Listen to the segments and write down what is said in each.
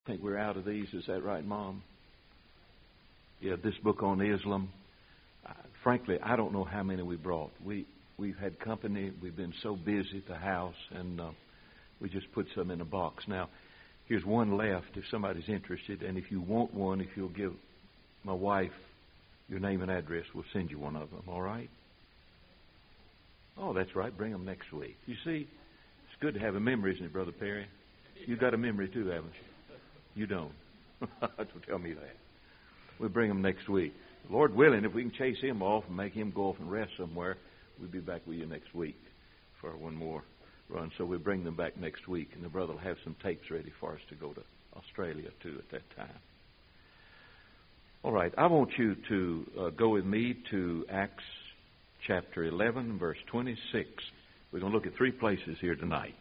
I think we're out of these. Is that right, Mom? Yeah, this book on Islam. Frankly, I don't know how many we brought. We've had company. We've been so busy at the house, and we just put some in a box. Now, here's one left if somebody's interested, and if you want one, if you'll give my wife your name and address, we'll send you one of them, all right? Oh, that's right. Bring them next week. You see, it's good to have a memory, isn't it, Brother Perry? You got a memory too, haven't you? You don't. Don't tell me that. We'll bring him next week. Lord willing, if we can chase him off and make him go off and rest somewhere, we'll be back with you next week for one more run. So we'll bring them back next week, and the brother will have some tapes ready for us to go to Australia, too, at that time. All right, I want you to go with me to Acts chapter 11, verse 26. We're going to look at three places here tonight.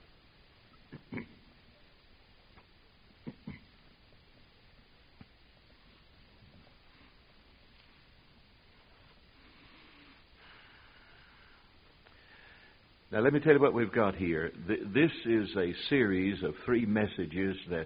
Now, let me tell you what we've got here. This is a series of three messages that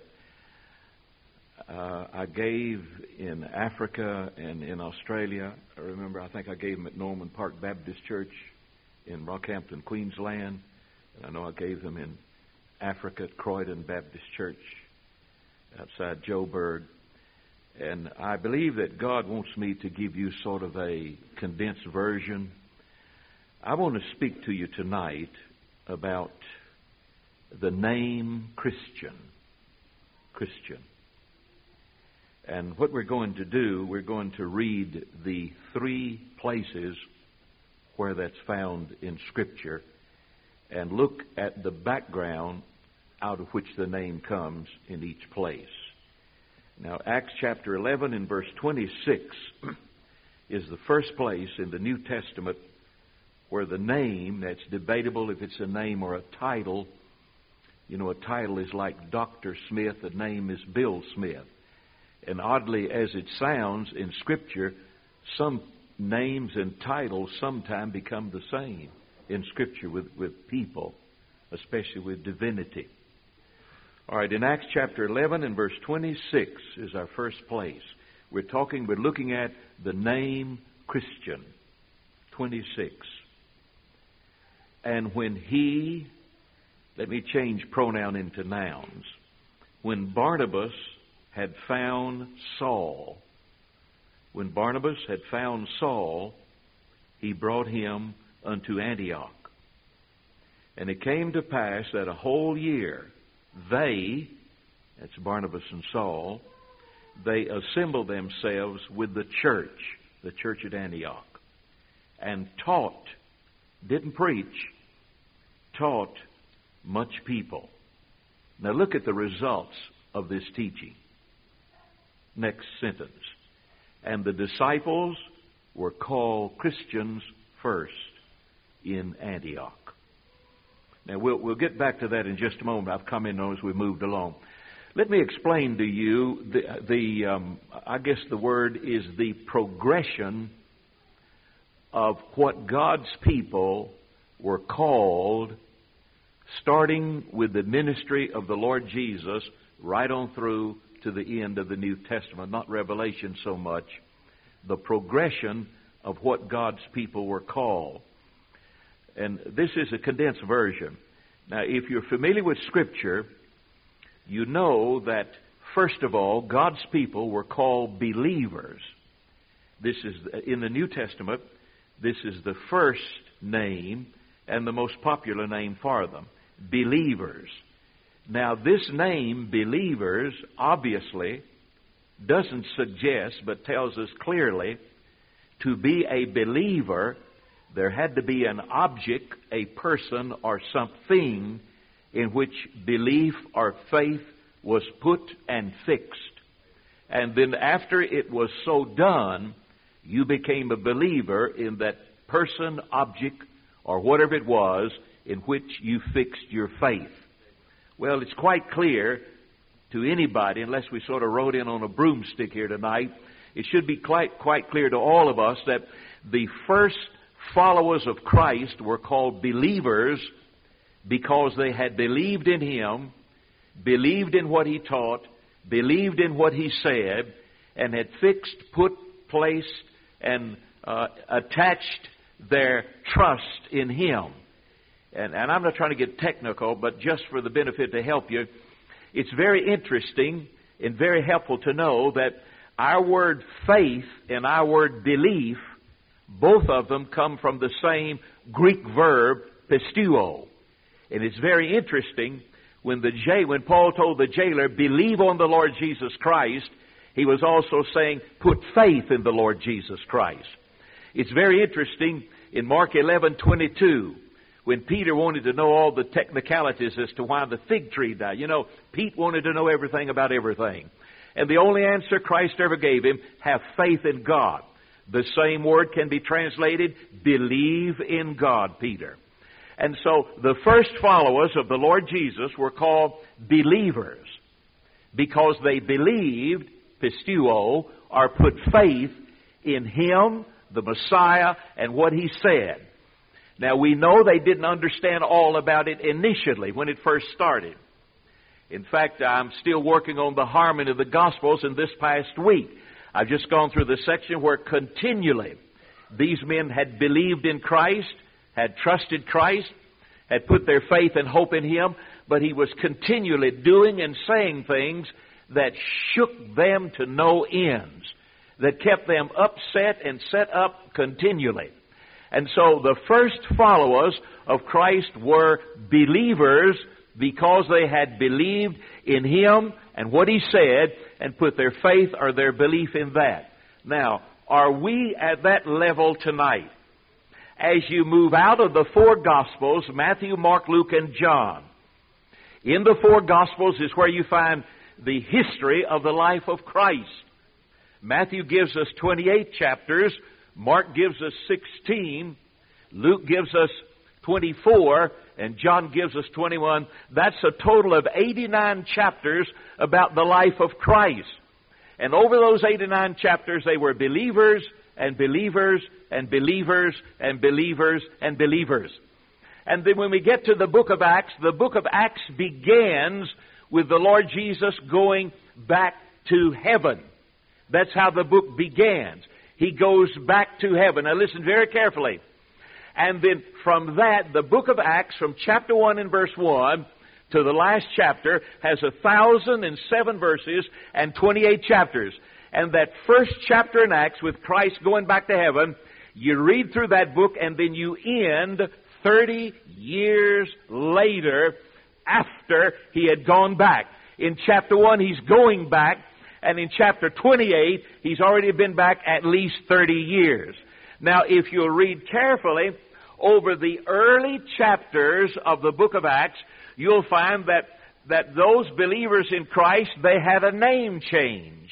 I gave in Africa and in Australia. I think I gave them at Norman Park Baptist Church in Rockhampton, Queensland. And I know I gave them in Africa at Croydon Baptist Church outside Joburg. And I believe that God wants me to give you sort of a condensed version. I want to speak to you tonight about the name Christian. Christian. And what we're going to do, we're going to read the three places where that's found in Scripture and look at the background out of which the name comes in each place. Now, Acts chapter 11 and verse 26 is the first place in the New Testament where the name, that's debatable if it's a name or a title. You know, a title is like Dr. Smith, a name is Bill Smith. And oddly as it sounds in Scripture, some names and titles sometimes become the same in Scripture with people, especially with divinity. All right, in Acts chapter 11 and verse 26 is our first place. We're looking at the name Christian. 26. And when let me change pronoun into nouns. When Barnabas had found Saul, he brought him unto Antioch. And it came to pass that a whole year that's Barnabas and Saul, they assembled themselves with the church at Antioch, and taught, didn't preach, taught much people. Now look at the results of this teaching. Next sentence. And the disciples were called Christians first in Antioch. Now we'll get back to that in just a moment. I've come in as we moved along. Let me explain to you I guess the word is the progression of what God's people were called, starting with the ministry of the Lord Jesus right on through to the end of the New Testament. Not Revelation so much. The progression of what God's people were called. And this is a condensed version. Now, if you're familiar with Scripture, you know that, first of all, God's people were called believers. This is, in the New Testament, this is the first name and the most popular name for them. Believers. Now, this name, believers, obviously doesn't suggest, but tells us clearly, to be a believer, there had to be an object, a person, or something in which belief or faith was put and fixed. And then after it was so done, you became a believer in that person, object, or whatever it was in which you fixed your faith. Well, it's quite clear to anybody, unless we sort of rode in on a broomstick here tonight, it should be quite clear to all of us that the first followers of Christ were called believers because they had believed in Him, believed in what He taught, believed in what he said, and had fixed, put, placed, and attached their trust in him. And I'm not trying to get technical, but just for the benefit to help you, it's very interesting and very helpful to know that our word faith and our word belief, both of them come from the same Greek verb, pisteuo. And it's very interesting, when Paul told the jailer, believe on the Lord Jesus Christ, he was also saying, put faith in the Lord Jesus Christ. It's very interesting in Mark 11:22, when Peter wanted to know all the technicalities as to why the fig tree died. You know, Pete wanted to know everything about everything. And the only answer Christ ever gave him, have faith in God. The same word can be translated, believe in God, Peter. And so the first followers of the Lord Jesus were called believers because they believed, pisteuo, or put faith in Him, the Messiah, and what He said. Now we know they didn't understand all about it initially when it first started. In fact, I'm still working on the harmony of the Gospels in this past week. I've just gone through the section where continually these men had believed in Christ, had trusted Christ, had put their faith and hope in Him, but He was continually doing and saying things that shook them to no ends, that kept them upset and set up continually. And so the first followers of Christ were believers because they had believed in Him and what He said and put their faith or their belief in that. Now, are we at that level tonight? As you move out of the four Gospels, Matthew, Mark, Luke, and John, in the four Gospels is where you find the history of the life of Christ. Matthew gives us 28 chapters, Mark gives us 16, Luke gives us 24, and John gives us 21. That's a total of 89 chapters about the life of Christ. And over those 89 chapters, they were believers and believers and believers and believers and believers. And then when we get to the book of Acts begins with the Lord Jesus going back to heaven. That's how the book begins. He goes back to heaven. Now listen very carefully. And then from that, the book of Acts, from chapter 1 and verse 1 to the last chapter, has 1,007 verses and 28 chapters. And that first chapter in Acts, with Christ going back to heaven, you read through that book and then you end 30 years later after He had gone back. In chapter 1, He's going back, and in chapter 28, He's already been back at least 30 years. Now, if you'll read carefully over the early chapters of the book of Acts, you'll find that those believers in Christ, they had a name change.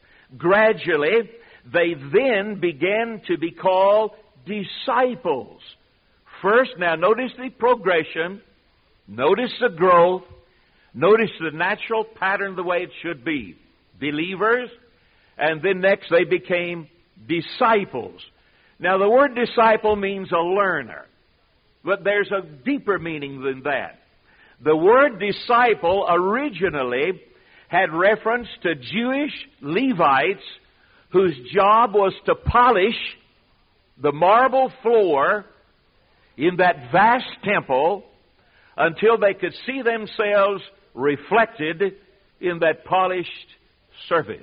Gradually, they then began to be called disciples. First, now notice the progression, notice the growth, notice the natural pattern the way it should be. Believers, and then next they became disciples. Now the word disciple means a learner, but there's a deeper meaning than that. The word disciple originally had reference to Jewish Levites whose job was to polish the marble floor in that vast temple until they could see themselves reflected in that polished surface.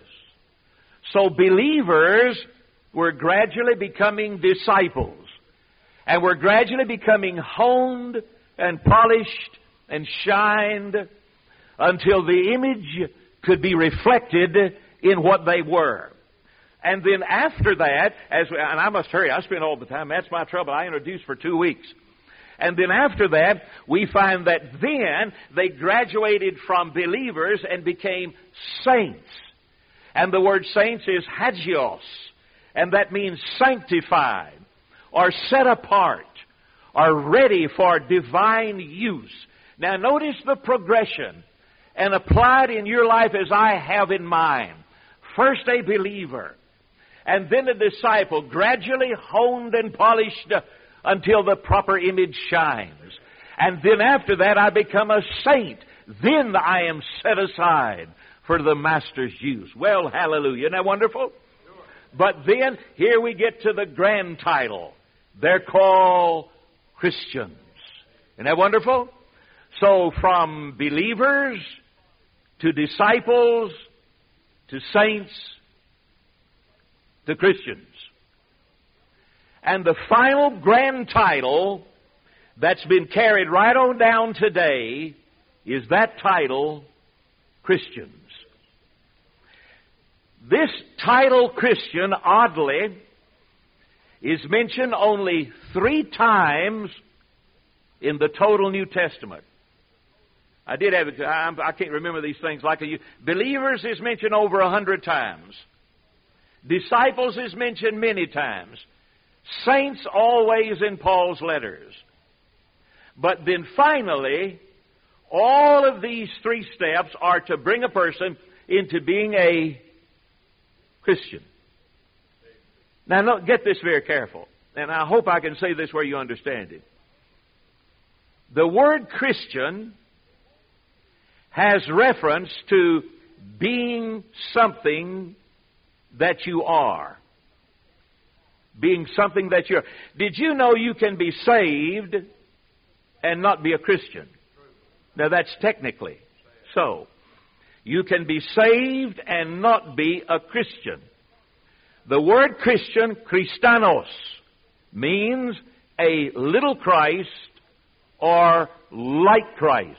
So believers were gradually becoming disciples, and were gradually becoming honed and polished and shined until the image could be reflected in what they were. And then after that, and I must hurry, I spend all the time, that's my trouble, I introduced for 2 weeks. And then after that, we find that then they graduated from believers and became saints. And the word saints is hagios, and that means sanctified, or set apart, or ready for divine use. Now notice the progression, and apply it in your life as I have in mine. First a believer, and then a disciple, gradually honed and polished until the proper image shines. And then after that I become a saint. Then I am set aside for the Master's use. Well, hallelujah. Isn't that wonderful? But then, here we get to the grand title. They're called Christians. Isn't that wonderful? So, from believers to disciples to saints to Christians. And the final grand title that's been carried right on down today is that title, Christians. This title, Christian, oddly, is mentioned only 3 times in the total New Testament. I can't remember these things like you. Believers is mentioned over 100 times. Disciples is mentioned many times. Saints always in Paul's letters. But then finally, all of these 3 steps are to bring a person into being a Christian. Now, look, get this very careful. And I hope I can say this where you understand it. The word Christian has reference to being something that you are. Being something that you are. Did you know you can be saved and not be a Christian? Now that's technically so. You can be saved and not be a Christian. The word Christian, Christanos, means a little Christ or like Christ.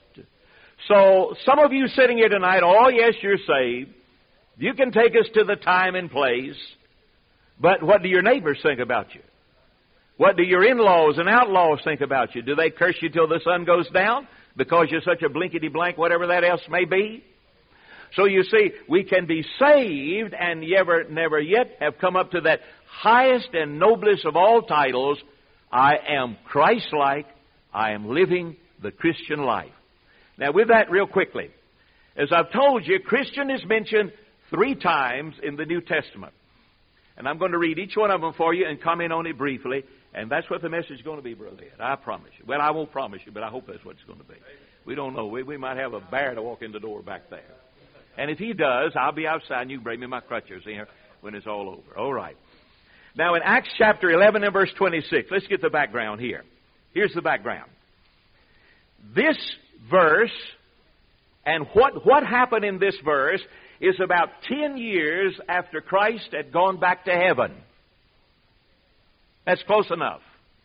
So, some of you sitting here tonight, oh yes, you're saved. You can take us to the time and place. But what do your neighbors think about you? What do your in-laws and outlaws think about you? Do they curse you till the sun goes down because you're such a blinkety-blank, whatever that else may be? So you see, we can be saved and never yet have come up to that highest and noblest of all titles. I am Christ-like. I am living the Christian life. Now, with that, real quickly, as I've told you, Christian is mentioned 3 times in the New Testament. And I'm going to read each one of them for you and comment on it briefly. And that's what the message is going to be, Brother Ed. I promise you. Well, I won't promise you, but I hope that's what it's going to be. We don't know. We might have a bear to walk in the door back there. And if he does, I'll be outside and you can bring me my crutches here when it's all over. All right. Now, in Acts chapter 11 and verse 26, let's get the background here. Here's the background. This verse, and what happened in this verse, is about 10 years after Christ had gone back to heaven. That's close enough.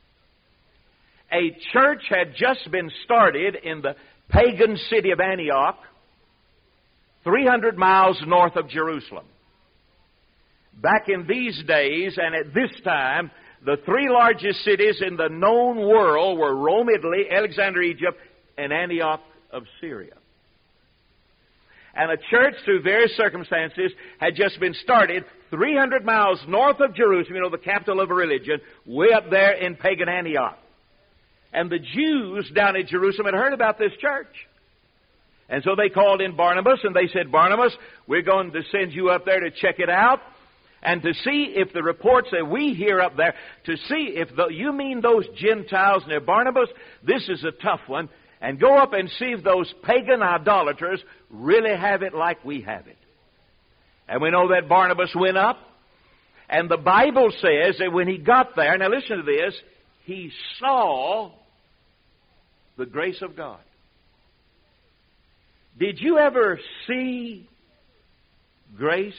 A church had just been started in the pagan city of Antioch, 300 miles north of Jerusalem. Back in these days, and at this time, the 3 largest cities in the known world were Rome, Italy, Alexandria, Egypt, and Antioch of Syria. And a church, through various circumstances, had just been started 300 miles north of Jerusalem, you know, the capital of religion, way up there in pagan Antioch. And the Jews down in Jerusalem had heard about this church. And so they called in Barnabas, and they said, Barnabas, we're going to send you up there to check it out, and to see if the reports that we hear up there, to see if you mean those Gentiles. Now, Barnabas, this is a tough one. And go up and see if those pagan idolaters really have it like we have it. And we know that Barnabas went up. And the Bible says that when he got there, now listen to this, he saw the grace of God. Did you ever see grace?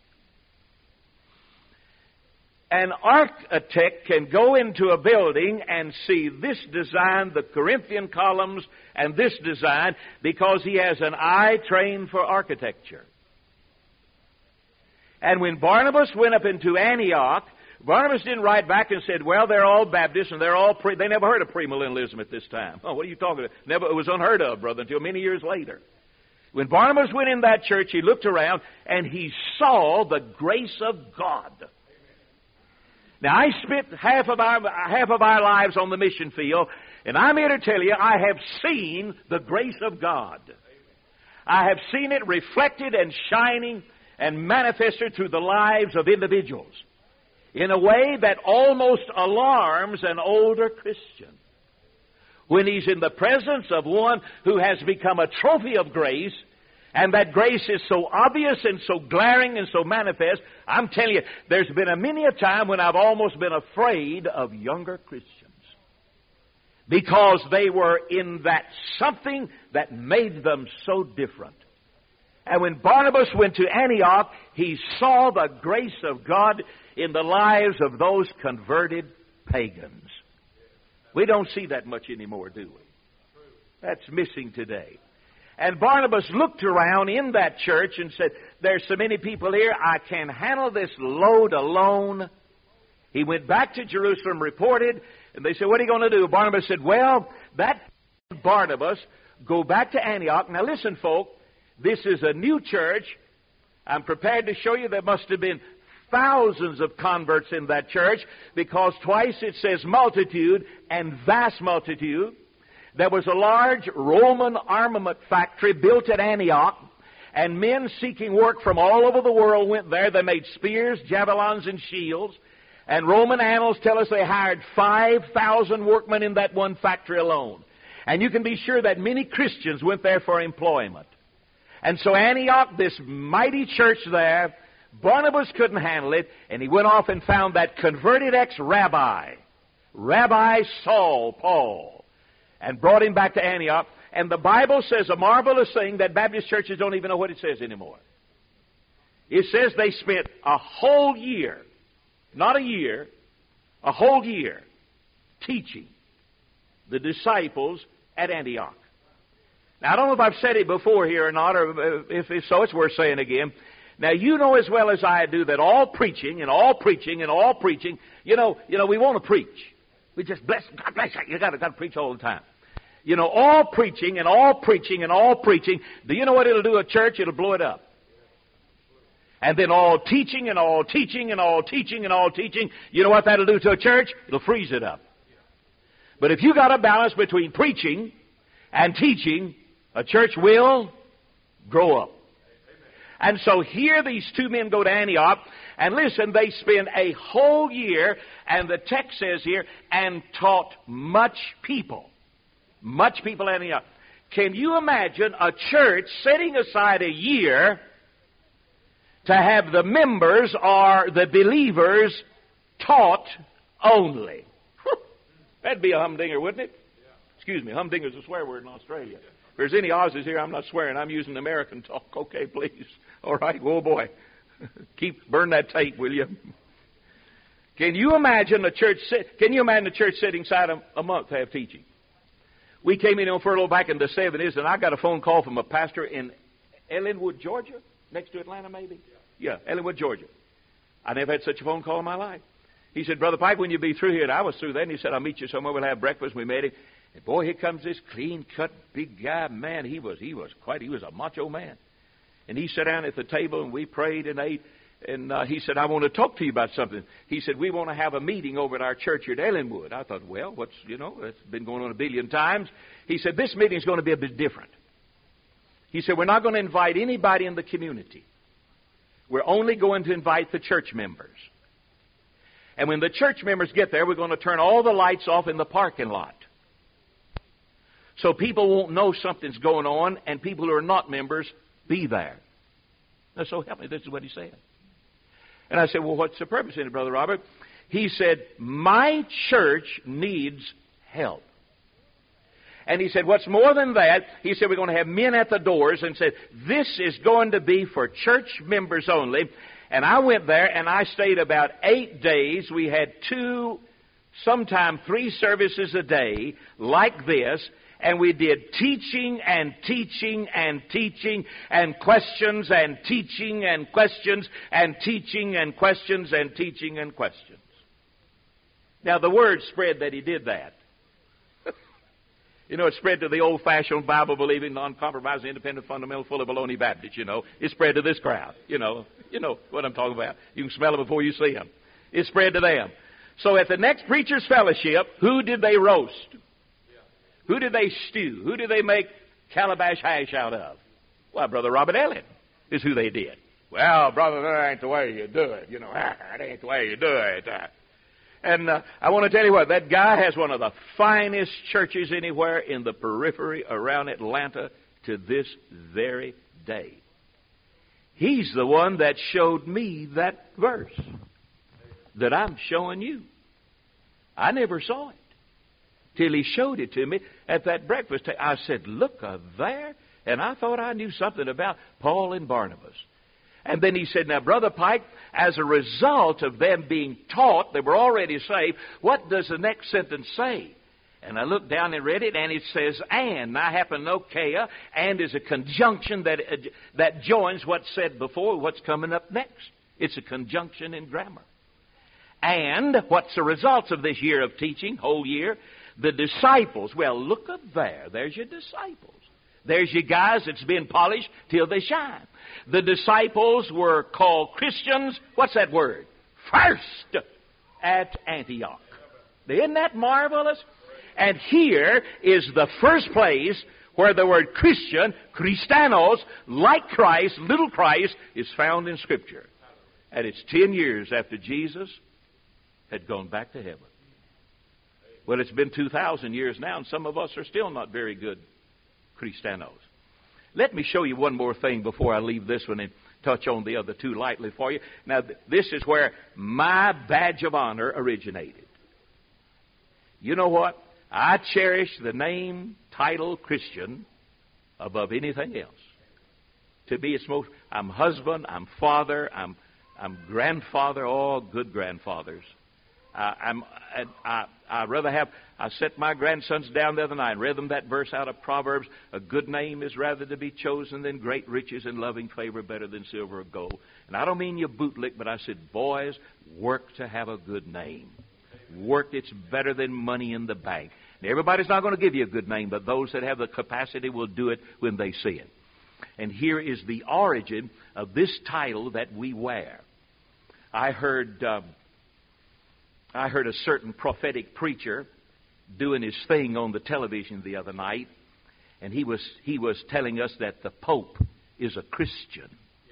An architect can go into a building and see this design, the Corinthian columns, and this design, because he has an eye trained for architecture. And when Barnabas went up into Antioch, Barnabas didn't write back and said, well, they're all Baptists and they're all they never heard of premillennialism at this time. Oh, what are you talking about? Never, it was unheard of, brother, until many years later. When Barnabas went in that church, he looked around and he saw the grace of God. Now, I spent half of our lives on the mission field, and I'm here to tell you, I have seen the grace of God. I have seen it reflected and shining and manifested through the lives of individuals in a way that almost alarms an older Christian. When he's in the presence of one who has become a trophy of grace, And that grace is so obvious and so glaring and so manifest. I'm telling you, there's been many a time when I've almost been afraid of younger Christians, because they were in that something that made them so different. And when Barnabas went to Antioch, he saw the grace of God in the lives of those converted pagans. We don't see that much anymore, do we? That's missing today. And Barnabas looked around in that church and said, there's so many people here, I can't handle this load alone. He went back to Jerusalem, reported, and they said, what are you going to do? Barnabas said, well, that Barnabas, go back to Antioch. Now listen, folk, this is a new church. I'm prepared to show you there must have been thousands of converts in that church, because twice it says multitude and vast multitude. There was a large Roman armament factory built at Antioch, and men seeking work from all over the world went there. They made spears, javelins, and shields. And Roman annals tell us they hired 5,000 workmen in that one factory alone. And you can be sure that many Christians went there for employment. And so Antioch, this mighty church there, Barnabas couldn't handle it, and he went off and found that converted ex-rabbi, Rabbi Saul, Paul, and brought him back to Antioch. And the Bible says a marvelous thing that Baptist churches don't even know what it says anymore. It says they spent a whole year, not a year, a whole year, teaching the disciples at Antioch. Now, I don't know if I've said it before here or not, or if so, it's worth saying again. Now, you know as well as I do that all preaching and all preaching and all preaching, you know, we want to preach. We just God bless you. You got to preach all the time. You know, all preaching and all preaching and all preaching. Do you know what it'll do at church? It'll blow it up. And then all teaching and all teaching and all teaching and all teaching. You know what that'll do to a church? It'll freeze it up. But if you got a balance between preaching and teaching, a church will grow up. And so here these two men go to Antioch, and listen, they spend a whole year, and the text says here, and taught much people. Much people in Antioch. Can you imagine a church setting aside a year to have the members or the believers taught only? That'd be a humdinger, wouldn't it? Excuse me, humdinger's a swear word in Australia. If there's any Aussies here, I'm not swearing. I'm using American talk. Okay, please. All right. Oh, boy. Burn that tape, will you? Can you imagine a church setting aside a month to have teaching? We came in on furlough back in the 70s, and I got a phone call from a pastor in Ellenwood, Georgia, next to Atlanta, maybe. Yeah, Ellenwood, Georgia. I never had such a phone call in my life. He said, Brother Pipe, when you be through here, and I was through there, and he said, I'll meet you somewhere. We'll have breakfast. We made it. And boy, here comes this clean-cut, big guy. Man, he was a macho man. And he sat down at the table, and we prayed and ate. And he said, I want to talk to you about something. He said, we want to have a meeting over at our church at Ellenwood. I thought, well, that's been going on a billion times. He said, this meeting is going to be a bit different. He said, we're not going to invite anybody in the community. We're only going to invite the church members. And when the church members get there, we're going to turn all the lights off in the parking lot. So people won't know something's going on, and people who are not members be there. Now, so help me, this is what he said. And I said, well, what's the purpose in it, Brother Robert? He said, my church needs help. And he said, what's more than that? He said, we're going to have men at the doors, and said, this is going to be for church members only. And I went there, and I stayed about 8 days. We had 2, sometime 3 services a day like this. And we did teaching and teaching and teaching and questions and teaching and questions and teaching and questions and teaching and questions. Now, the word spread that he did that. You know, it spread to the old-fashioned, Bible-believing, non-compromising, independent, fundamental, full of baloney Baptist, you know. It spread to this crowd, you know. You know what I'm talking about. You can smell it before you see them. It spread to them. So at the next preacher's fellowship, who did they roast? Who did they stew? Who did they make calabash hash out of? Well, Brother Robert Ellen is who they did. Well, brother, that ain't the way you do it. You know, that ain't the way you do it. And I want to tell you what, that guy has one of the finest churches anywhere in the periphery around Atlanta to this very day. He's the one that showed me that verse that I'm showing you. I never saw it till he showed it to me at that breakfast table. I said, look there. And I thought I knew something about Paul and Barnabas. And then he said, now, Brother Pike, as a result of them being taught, they were already saved, what does the next sentence say? And I looked down and read it, and it says, and. I happen to know Kea, and is a conjunction that joins what's said before, what's coming up next. It's a conjunction in grammar. And what's the results of this year of teaching, whole year? The disciples. Well, look up there. There's your disciples. There's your guys that's been polished till they shine. The disciples were called Christians. What's that word? First at Antioch. Isn't that marvelous? And here is the first place where the word Christian, Christanos, like Christ, little Christ, is found in Scripture. And it's 10 years after Jesus had gone back to heaven. Well, it's been 2,000 years now, and some of us are still not very good Christanos. Let me show you one more thing before I leave this one and touch on the other two lightly for you. Now, this is where my badge of honor originated. You know what? I cherish the name, title, Christian above anything else. To me, it's most. I'm husband. I'm father. I'm grandfather. All good grandfathers. I rather have. I set my grandsons down the other night and read them that verse out of Proverbs. A good name is rather to be chosen than great riches, and loving favor better than silver or gold. And I don't mean you bootlick, but I said, boys, work to have a good name. Work, it's better than money in the bank. Now, everybody's not going to give you a good name, but those that have the capacity will do it when they see it. And here is the origin of this title that we wear. I heard a certain prophetic preacher doing his thing on the television the other night, and he was telling us that the Pope is a Christian.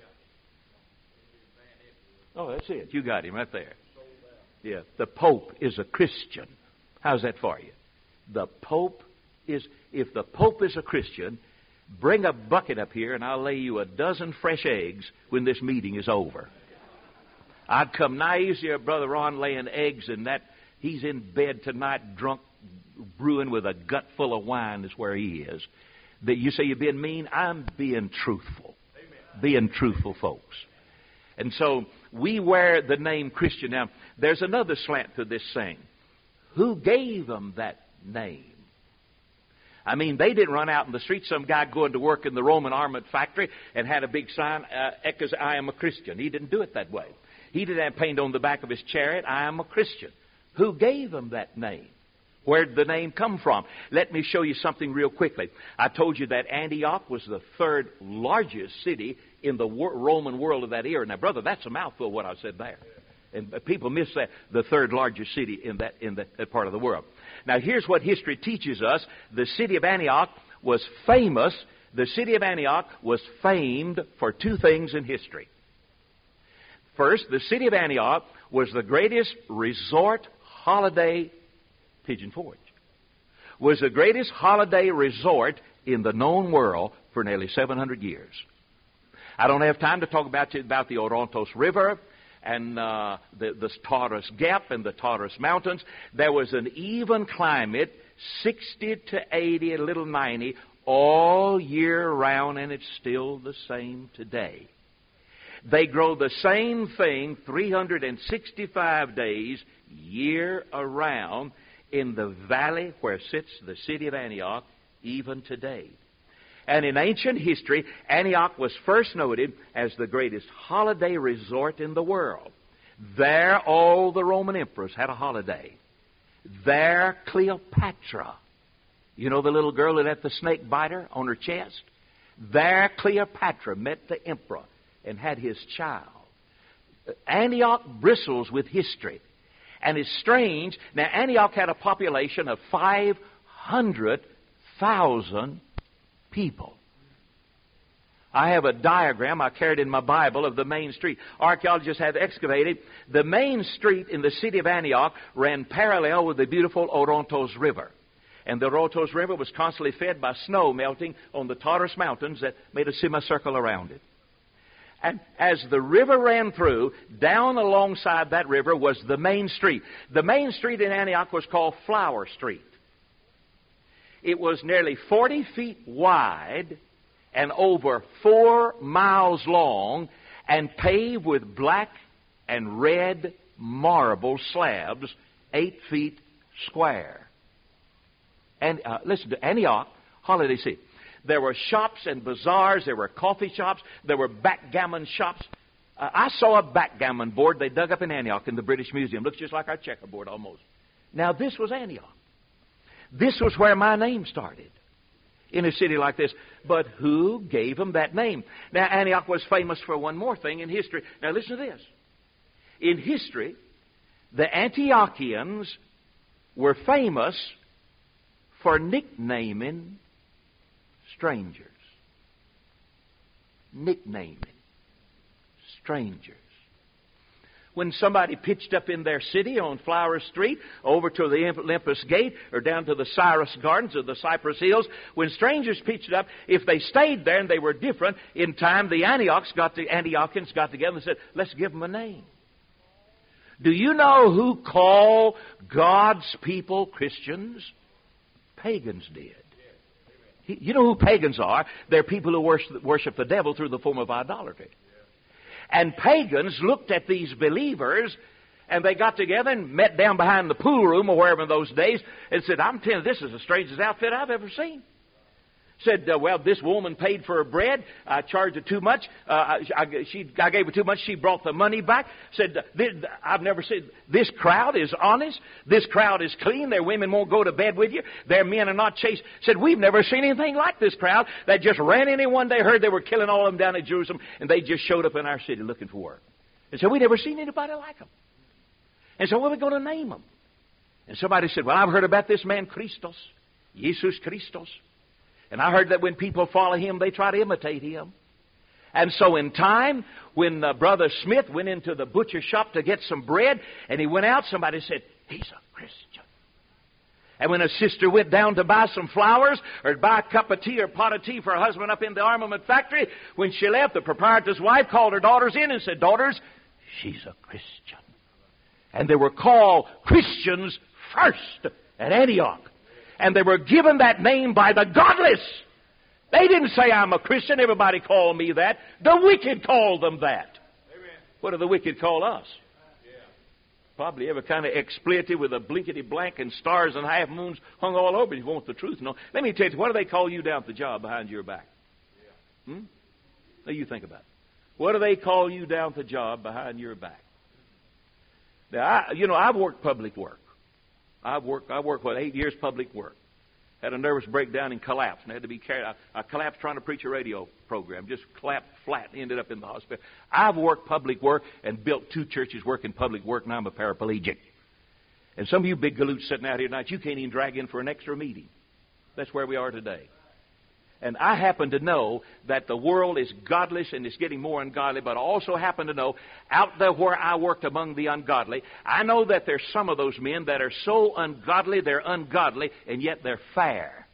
Oh, that's it. You got him right there. Yeah, the Pope is a Christian. How's that for you? The Pope is, if the Pope is a Christian, bring a bucket up here and I'll lay you a dozen fresh eggs when this meeting is over. I'd come nigh easier, Brother Ron, laying eggs in that. He's in bed tonight, drunk, brewing with a gut full of wine is where he is. That you say you're being mean? I'm being truthful. Amen. Being truthful, folks. And so we wear the name Christian. Now, there's another slant to this thing. Who gave them that name? I mean, they didn't run out in the street, some guy going to work in the Roman armament factory and had a big sign, Ekes, I am a Christian. He didn't do it that way. He didn't have paint on the back of his chariot, I am a Christian. Who gave them that name? Where did the name come from? Let me show you something real quickly. I told you that Antioch was the third largest city in the Roman world of that era. Now, brother, that's a mouthful what I said there. And people miss that, the third largest city in that part of the world. Now, here's what history teaches us. The city of Antioch was famous. The city of Antioch was famed for two things in history. First, the city of Antioch was the greatest resort holiday, Pigeon Forge, was the greatest holiday resort in the known world for nearly 700 years. I don't have time to talk about the Orontos River and the Taurus Gap and the Taurus Mountains. There was an even climate, 60 to 80, a little 90, all year round, and it's still the same today. They grow the same thing 365 days, year around, in the valley where sits the city of Antioch, even today. And in ancient history, Antioch was first noted as the greatest holiday resort in the world. There, all the Roman emperors had a holiday. There, Cleopatra, you know the little girl that had the snake biter on her chest? There, Cleopatra met the emperor and had his child. Antioch bristles with history. And it's strange. Now, Antioch had a population of 500,000 people. I have a diagram I carried in my Bible of the main street. Archaeologists have excavated. The main street in the city of Antioch ran parallel with the beautiful Orontos River. And the Rotos River was constantly fed by snow melting on the Taurus Mountains that made a semicircle around it. And as the river ran through, down alongside that river was the main street. The main street in Antioch was called Flower Street. It was nearly 40 feet wide and over 4 miles long and paved with black and red marble slabs 8 feet square. And listen to Antioch, Holiday City. There were shops and bazaars. There were coffee shops. There were backgammon shops. I saw a backgammon board they dug up in Antioch in the British Museum. Looks just like our checkerboard almost. Now, this was Antioch. This was where my name started, in a city like this. But who gave them that name? Now, Antioch was famous for one more thing in history. Now, listen to this. In history, the Antiochians were famous for nicknaming strangers. Nicknaming strangers. When somebody pitched up in their city on Flower Street, over to the Olympus Gate, or down to the Cyrus Gardens or the Cypress Hills, when strangers pitched up, if they stayed there and they were different, in time the Antiochians got together and said, let's give them a name. Do you know who called God's people Christians? Pagans did. You know who pagans are? They're people who worship the devil through the form of idolatry. And pagans looked at these believers, and they got together and met down behind the pool room or wherever in those days and said, I'm telling you, this is the strangest outfit I've ever seen. Said, well, this woman paid for her bread. I charged her too much. I gave her too much. She brought the money back. Said, I've never seen. This crowd is honest. This crowd is clean. Their women won't go to bed with you. Their men are not chased. Said, we've never seen anything like this crowd. They just ran in one day, heard they were killing all of them down in Jerusalem, and they just showed up in our city looking for work. And so we never seen anybody like them. And so what are we going to name them? And somebody said, well, I've heard about this man Christos, Jesus Christos. And I heard that when people follow him, they try to imitate him. And so in time, when Brother Smith went into the butcher shop to get some bread, and he went out, somebody said, he's a Christian. And when a sister went down to buy some flowers, or to buy a cup of tea or pot of tea for her husband up in the armament factory, when she left, the proprietor's wife called her daughters in and said, daughters, she's a Christian. And they were called Christians first at Antioch. And they were given that name by the godless. They didn't say, I'm a Christian. Everybody called me that. The wicked called them that. Amen. What do the wicked call us? Yeah. Probably every kind of expletive with a blinkety blank and stars and half moons hung all over. You want the truth? No. Let me tell you, what do they call you down at the job behind your back? Yeah. Now you think about it. What do they call you down at the job behind your back? Now, I've worked public work. I worked 8 years public work. Had a nervous breakdown and collapsed, and had to be carried. I collapsed trying to preach a radio program. Just collapsed flat and ended up in the hospital. I've worked public work and built 2 churches working public work, and I'm a paraplegic. And some of you big galoots sitting out here tonight, you can't even drag in for an extra meeting. That's where we are today. And I happen to know that the world is godless and it's getting more ungodly, but I also happen to know out there where I worked among the ungodly, I know that there's some of those men that are so ungodly, they're ungodly, and yet they're fair.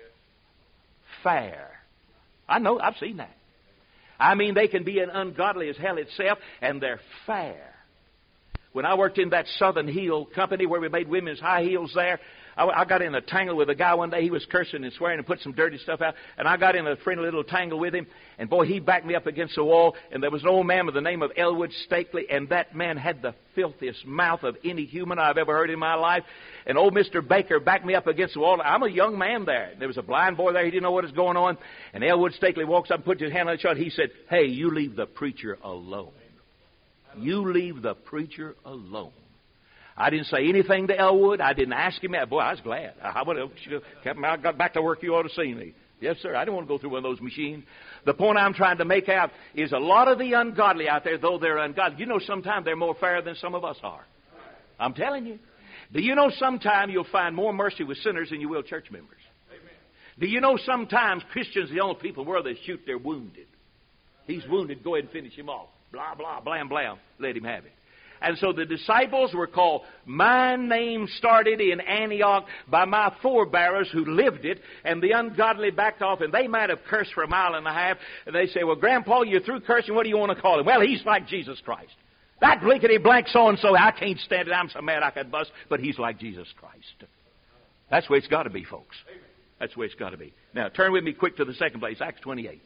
Fair. I know, I've seen that. I mean, they can be as ungodly as hell itself, and they're fair. When I worked in that Southern Heel company where we made women's high heels there, I got in a tangle with a guy one day. He was cursing and swearing and put some dirty stuff out. And I got in a friendly little tangle with him. And boy, he backed me up against the wall. And there was an old man with the name of Elwood Stakely. And that man had the filthiest mouth of any human I've ever heard in my life. And old Mr. Baker backed me up against the wall. I'm a young man there. There was a blind boy there. He didn't know what was going on. And Elwood Stakely walks up and puts his hand on his shoulder. He said, hey, you leave the preacher alone. You leave the preacher alone. I didn't say anything to Elwood. I didn't ask him. Boy, I was glad. I got back to work. You ought to see me. Yes, sir. I didn't want to go through one of those machines. The point I'm trying to make out is a lot of the ungodly out there, though they're ungodly, sometimes they're more fair than some of us are. I'm telling you. Do you know sometimes you'll find more mercy with sinners than you will church members? Amen. Do you know sometimes Christians are the only people in the world that shoot their wounded? He's wounded. Go ahead and finish him off. Blah, blah, blam, blam. Let him have it. And so the disciples were called. My name started in Antioch by my forebearers who lived it, and the ungodly backed off, and they might have cursed for a mile and a half. And they say, well, Grandpa, you're through cursing. What do you want to call him? Well, he's like Jesus Christ. That blinkety-blank so-and-so, I can't stand it. I'm so mad I could bust, but he's like Jesus Christ. That's the way it's got to be, folks. That's the way it's got to be. Now, turn with me quick to the second place, Acts 28.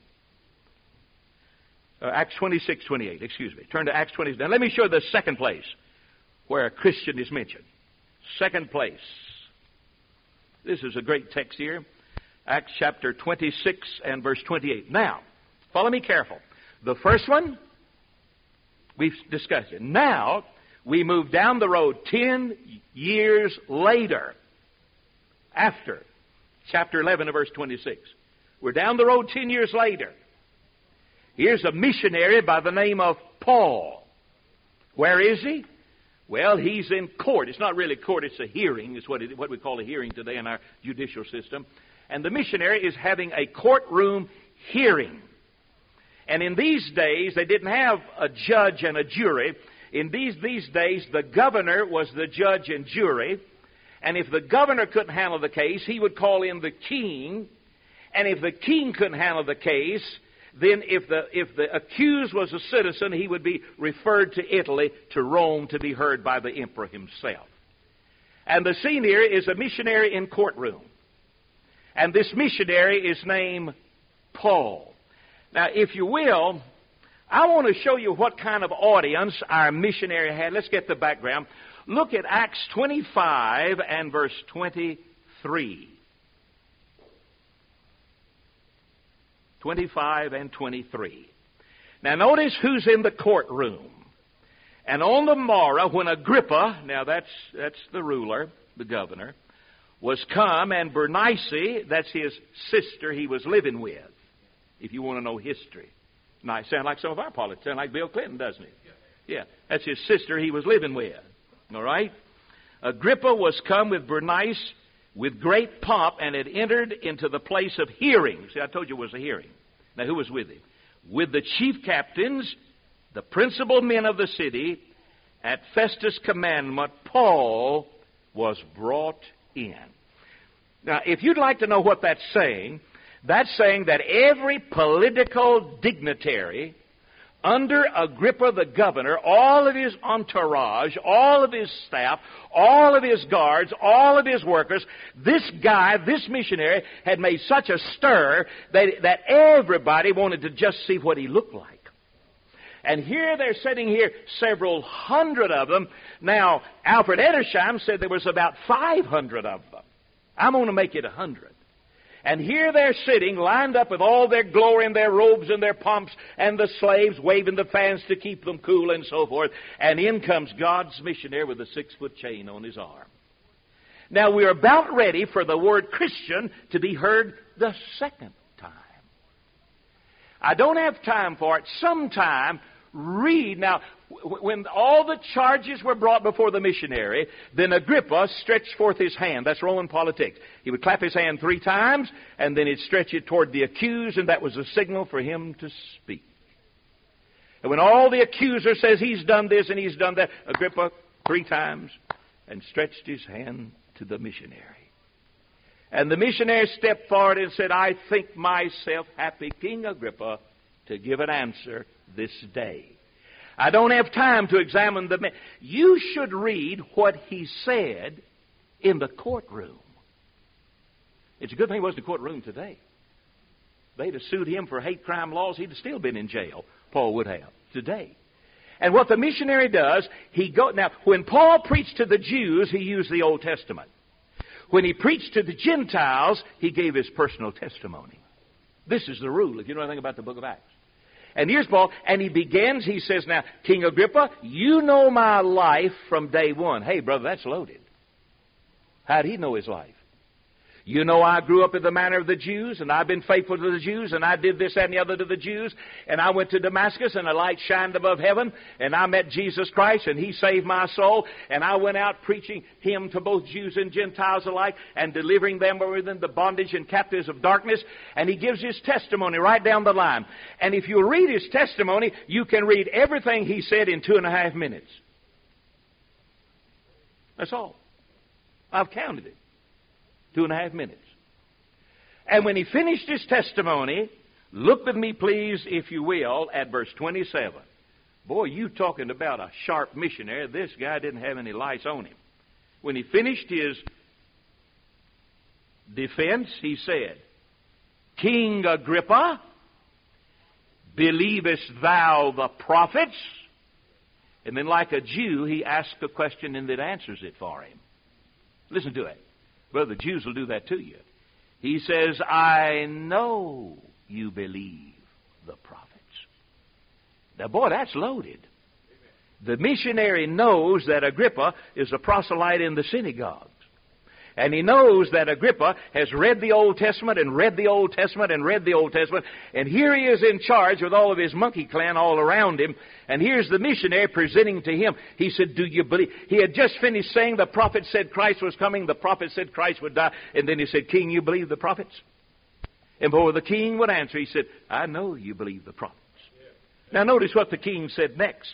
Acts 26, 28, excuse me. Turn to Acts 20. Now, let me show you the second place where a Christian is mentioned. Second place. This is a great text here. Acts chapter 26 and verse 28. Now, follow me careful. The first one, we've discussed it. Now, we move down the road 10 years later, after chapter 11 and verse 26. We're down the road 10 years later. Here's a missionary by the name of Paul. Where is he? Well, he's in court. It's not really court, it's a hearing. It's what we call a hearing today in our judicial system. And the missionary is having a courtroom hearing. And in these days, they didn't have a judge and a jury. In these days, the governor was the judge and jury. And if the governor couldn't handle the case, he would call in the king. And if the king couldn't handle the case, then if the accused was a citizen, he would be referred to Italy, to Rome, to be heard by the emperor himself. And the scene here is a missionary in courtroom. And this missionary is named Paul. Now, if you will, I want to show you what kind of audience our missionary had. Let's get the background. Look at Acts 25 and verse 23. 25 and 23. Now notice who's in the courtroom. And on the morrow, when Agrippa, now that's the ruler, the governor, was come, and Bernice, that's his sister he was living with, if you want to know history. Now, sound like some of our politics. Sound like Bill Clinton, doesn't it? Yeah, that's his sister he was living with. All right? Agrippa was come with Bernice with great pomp, and had entered into the place of hearing. See, I told you it was a hearing. Now, who was with him? With the chief captains, the principal men of the city, at Festus' commandment, Paul was brought in. Now, if you'd like to know what that's saying that every political dignitary under Agrippa the governor, all of his entourage, all of his staff, all of his guards, all of his workers, this guy, this missionary, had made such a stir that everybody wanted to just see what he looked like. And here they're sitting here, several hundred of them. Now, Alfred Edersheim said there was about 500 of them. I'm going to make it 100. And here they're sitting, lined up with all their glory and their robes and their pomps, and the slaves waving the fans to keep them cool and so forth. And in comes God's missionary with a 6-foot chain on his arm. Now, we're about ready for the word Christian to be heard the second time. I don't have time for it. Sometime, read. Now, when all the charges were brought before the missionary, then Agrippa stretched forth his hand. That's Roman politics. He would clap his hand 3 times, and then he'd stretch it toward the accused, and that was a signal for him to speak. And when all the accuser says he's done this and he's done that, Agrippa 3 times, and stretched his hand to the missionary. And the missionary stepped forward and said, I think myself happy, King Agrippa, to give an answer this day. I don't have time to examine the man. You should read what he said in the courtroom. It's a good thing he wasn't in the courtroom today. They'd have sued him for hate crime laws. He'd have still been in jail. Paul would have today. And what the missionary does, now, when Paul preached to the Jews, he used the Old Testament. When he preached to the Gentiles, he gave his personal testimony. This is the rule, if you know anything about the book of Acts. And here's Paul, and he says, now, King Agrippa, you know my life from day one. Hey, brother, that's loaded. How'd he know his life? You know I grew up in the manner of the Jews, and I've been faithful to the Jews, and I did this and the other to the Jews, and I went to Damascus, and a light shined above heaven, and I met Jesus Christ, and He saved my soul, and I went out preaching Him to both Jews and Gentiles alike, and delivering them within the bondage and captives of darkness, and he gives his testimony right down the line. And if you read his testimony, you can read everything he said in 2.5 minutes. That's all. I've counted it. 2.5 minutes. And when he finished his testimony, look with me, please, if you will, at verse 27. Boy, you talking about a sharp missionary. This guy didn't have any lice on him. When he finished his defense, he said, King Agrippa, believest thou the prophets? And then like a Jew, he asks a question and then answers it for him. Listen to it. Brother, the Jews will do that to you. He says, I know you believe the prophets. Now, boy, that's loaded. The missionary knows that Agrippa is a proselyte in the synagogues. And he knows that Agrippa has read the Old Testament and read the Old Testament and read the Old Testament. And here he is in charge with all of his monkey clan all around him. And here's the missionary presenting to him. He said, do you believe? He had just finished saying the prophet said Christ was coming. The prophet said Christ would die. And then he said, King, you believe the prophets? And before the king would answer, he said, I know you believe the prophets. Now notice what the king said next.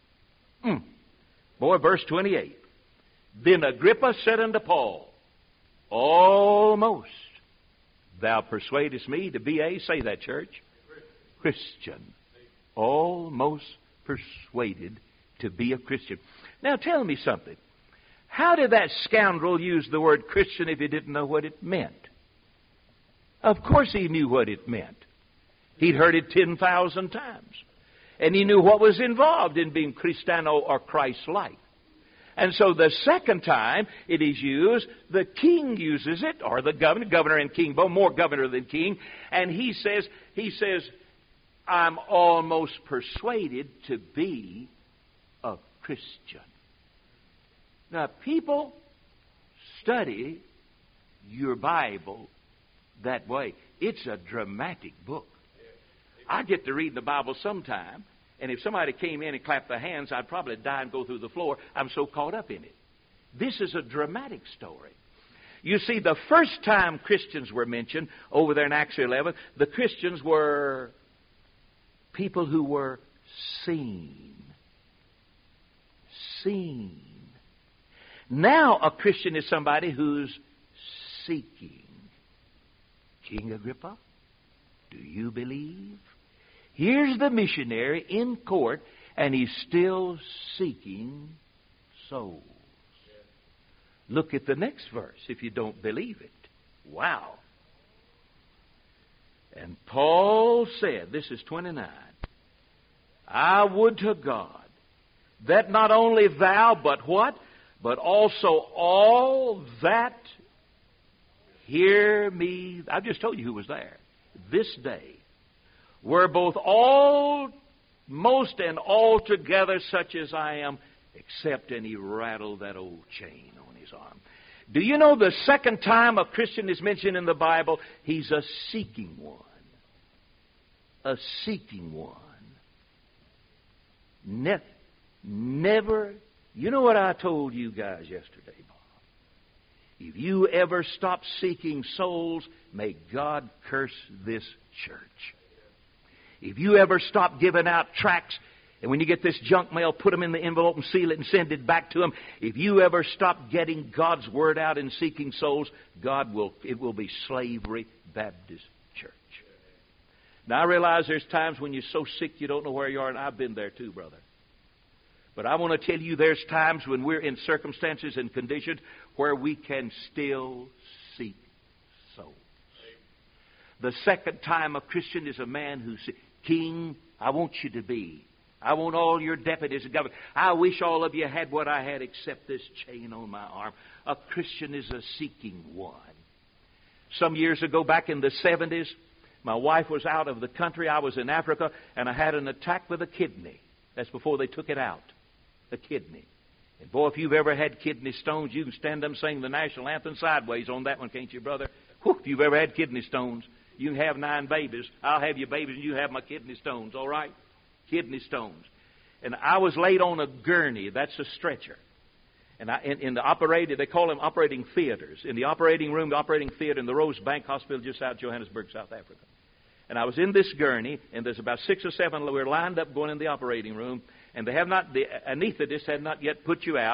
Boy, verse 28. Then Agrippa said unto Paul, almost thou persuadest me to be a, say that, church, Christian. Almost persuaded to be a Christian. Now tell me something. How did that scoundrel use the word Christian if he didn't know what it meant? Of course he knew what it meant. He'd heard it 10,000 times. And he knew what was involved in being Christiano or Christ-like. And so the second time it is used, the king uses it, or the governor and king, both more governor than king, and he says, I'm almost persuaded to be a Christian. Now, people study your Bible that way. It's a dramatic book. I get to read the Bible sometime, and if somebody came in and clapped their hands, I'd probably die and go through the floor. I'm so caught up in it. This is a dramatic story. You see, the first time Christians were mentioned over there in Acts 11, the Christians were people who were seen. Seen. Now a Christian is somebody who's seeking. King Agrippa, do you believe? Here's the missionary in court, and he's still seeking souls. Look at the next verse if you don't believe it. Wow. And Paul said, this is 29, I would to God that not only thou, but what? But also all that hear me. I've just told you who was there. This day were both all, most and altogether such as I am, except, and he rattled that old chain on his arm. Do you know the second time a Christian is mentioned in the Bible, he's a seeking one. A seeking one. Never, you know what I told you guys yesterday, Bob? If you ever stop seeking souls, may God curse this church. If you ever stop giving out tracts, and when you get this junk mail, put them in the envelope and seal it and send it back to them. If you ever stop getting God's Word out and seeking souls, it will be Slavery Baptist Church. Now, I realize there's times when you're so sick you don't know where you are, and I've been there too, brother. But I want to tell you there's times when we're in circumstances and conditions where we can still seek souls. The second time a Christian is a man who says, King, I want you to be. I want all your deputies and governors. I wish all of you had what I had except this chain on my arm. A Christian is a seeking one. Some years ago, back in the 70s, my wife was out of the country. I was in Africa, and I had an attack with a kidney. That's before they took it out. A kidney. And boy, if you've ever had kidney stones, you can stand up and sing the national anthem sideways on that one, can't you, brother? Whew, if you've ever had kidney stones, you can have 9 babies. I'll have your babies and you have my kidney stones, all right? Kidney stones. And I was laid on a gurney. That's a stretcher. And in the operating, they call them operating theaters. In the operating room, the operating theater in the Rose Bank Hospital just out of Johannesburg, South Africa. And I was in this gurney, and there's about 6 or 7 we were lined up going in the operating room, and the anesthetists had not yet put you out.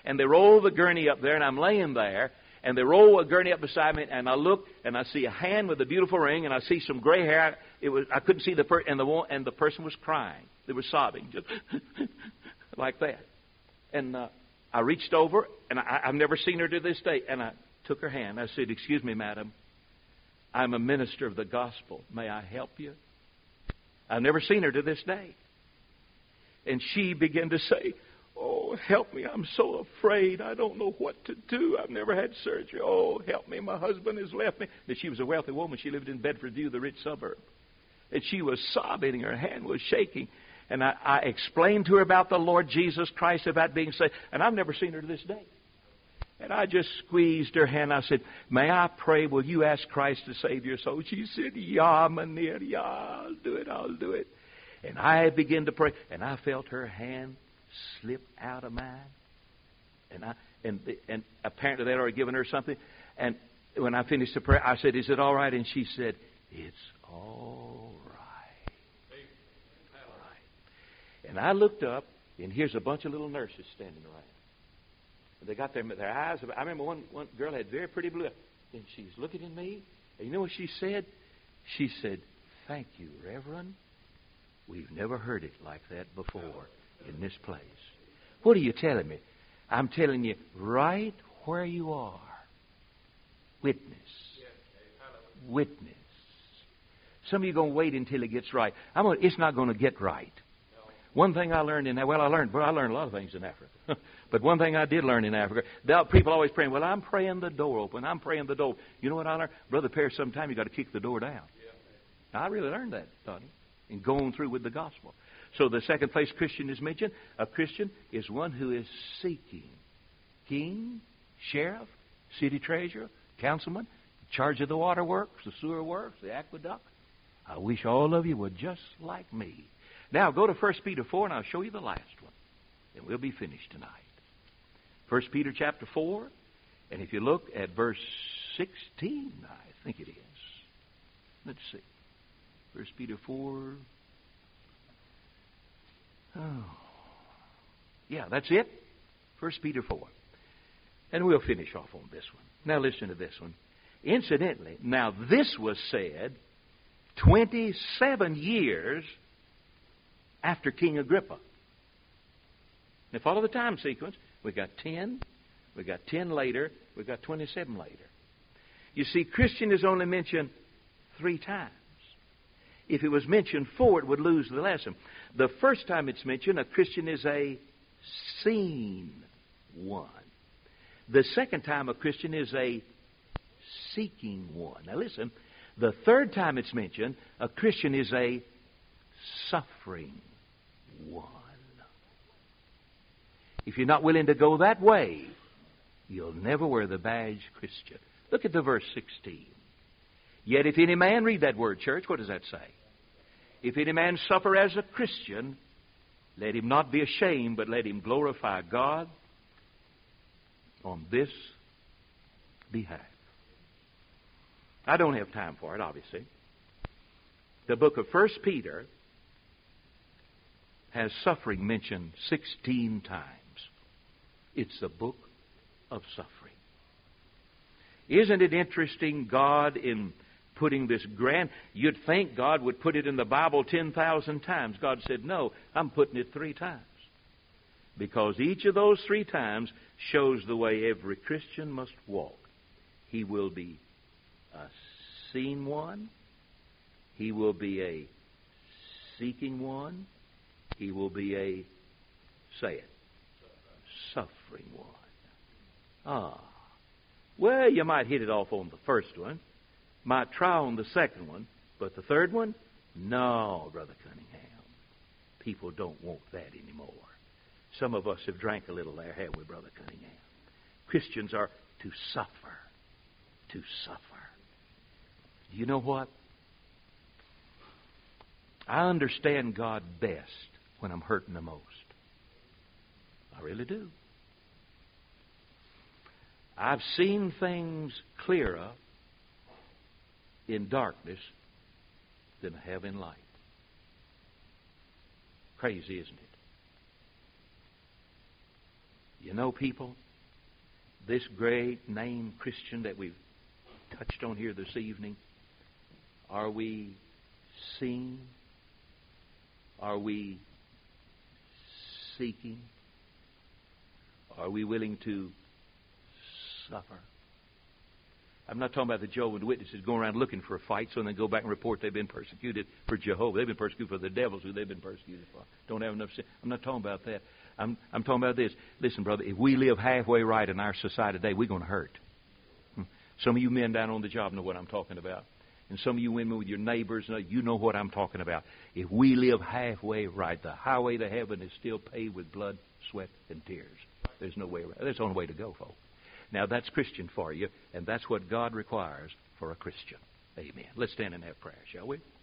And they roll the gurney up there, and I'm laying there, and they roll a gurney up beside me, and I look, and I see a hand with a beautiful ring, and I see some gray hair. I couldn't see the person, and the person was crying. They were sobbing, just like that. And I reached over, and I've never seen her to this day, and I took her hand. I said, "Excuse me, madam. I'm a minister of the gospel. May I help you?" I've never seen her to this day. And she began to say, "Oh, help me. I'm so afraid. I don't know what to do. I've never had surgery. Oh, help me. My husband has left me." And she was a wealthy woman. She lived in Bedford View, the rich suburb. And she was sobbing, and her hand was shaking. And I explained to her about the Lord Jesus Christ, about being saved. And I've never seen her to this day. And I just squeezed her hand. I said, "May I pray? Will you ask Christ to save your soul?" She said, "Yeah, Manir, yeah, I'll do it, I'll do it." And I began to pray, and I felt her hand slip out of mine. And apparently they'd already given her something. And when I finished the prayer, I said, "Is it all right?" And she said, "It's all right." All right. And I looked up, and here's a bunch of little nurses standing around. And they got their eyes. I remember one girl had very pretty blue eyes. And she's looking at me. And you know what she said? She said, "Thank you, Reverend. We've never heard it like that before in this place." What are you telling me? I'm telling you, right where you are. Witness. Witness. Some of you are going to wait until it gets right. It's not going to get right. One thing I learned I learned a lot of things in Africa. But one thing I did learn in Africa, people always praying, "Well, I'm praying the door open. I'm praying the door." You know what I learned? Brother Perry, sometime you got to kick the door down. I really learned that, Donnie, in going through with the gospel. So the second place Christian is mentioned. A Christian is one who is seeking. King, sheriff, city treasurer, councilman, in charge of the water works, the sewer works, the aqueduct. I wish all of you were just like me. Now go to 1 Peter 4, and I'll show you the last one. And we'll be finished tonight. 1 Peter chapter 4, and if you look at verse 16, I think it is. Let's see. 1 Peter 4. Oh. Yeah, that's it. 1 Peter 4. And we'll finish off on this one. Now listen to this one. Incidentally, now this was said 27 years after King Agrippa. Now follow the time sequence. We got 10. We got 10 later. We got 27 later. You see, Christian is only mentioned 3 times. If it was mentioned 4, it would lose the lesson. The first time it's mentioned, a Christian is a seen one. The second time, a Christian is a seeking one. Now listen, the third time it's mentioned, a Christian is a suffering one. If you're not willing to go that way, you'll never wear the badge Christian. Look at the verse 16. Yet if any man, read that word, church, what does that say? If any man suffer as a Christian, let him not be ashamed, but let him glorify God on this behalf. I don't have time for it, obviously. The book of 1 Peter has suffering mentioned 16 times. It's a book of suffering. Isn't it interesting, God, in putting this grand... You'd think God would put it in the Bible 10,000 times. God said, "No, I'm putting it 3 times." Because each of those 3 times shows the way every Christian must walk. He will be a seen one. He will be a seeking one. He will be a, say it, suffering one. Well, you might hit it off on the first one. Might try on the second one. But the third one? No, Brother Cunningham. People don't want that anymore. Some of us have drank a little there, haven't we, Brother Cunningham? Christians are to suffer. To suffer. Do you know what? I understand God best when I'm hurting the most. I really do. I've seen things clearer in darkness than I have in light. Crazy, isn't it? You know, people, this great name Christian that we've touched on here this evening, are we seeing? Are we seeking? Are we willing to suffer? I'm not talking about the Jehovah's Witnesses going around looking for a fight so they go back and report they've been persecuted for Jehovah. They've been persecuted for the devils who they've been persecuted for. Don't have enough sin. I'm not talking about that. I'm talking about this. Listen, brother, if we live halfway right in our society today, we're going to hurt. Some of you men down on the job know what I'm talking about. And some of you women with your neighbors, you know what I'm talking about. If we live halfway right, the highway to heaven is still paved with blood, sweat, and tears. There's no way around. That's the only way to go, folks. Now, that's Christian for you, and that's what God requires for a Christian. Amen. Let's stand and have prayer, shall we?